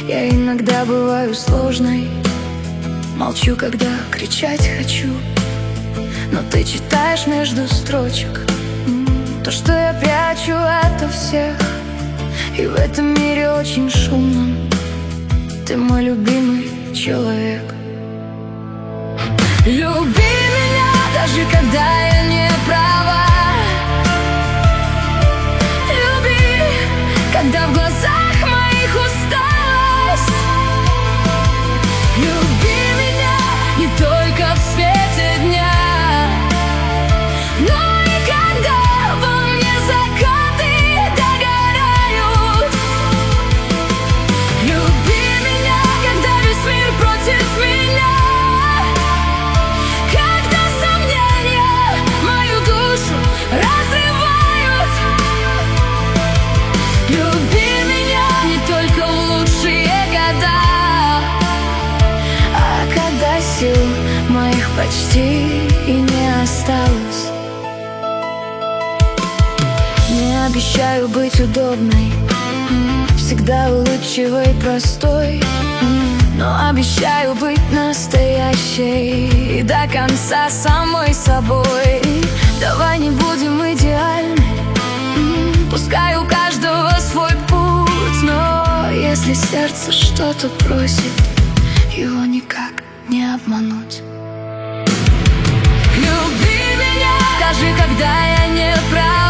Я иногда бываю сложной, молчу, когда кричать хочу, но ты читаешь между строчек то, что я прячу ото всех. И в этом мире очень шумном ты мой любимый человек. Люби меня, даже когда я не права. Люби, когда в глазах моих усталость. Люби меня не только в свете дня, но и когда во мне закаты догорают. Люби меня, когда весь мир против меня, когда сомнения мою душу разрывают. Люби меня не только в лучшие года, а когда сил моих почти и не осталось. Не обещаю быть удобной, всегда улыбчивой, простой, но обещаю быть настоящей и до конца самой собой. Давай не будем идеальны, пускай у каждого свой путь, но если сердце что-то просит, его никак не обмануть. Люби меня, даже когда я не прав.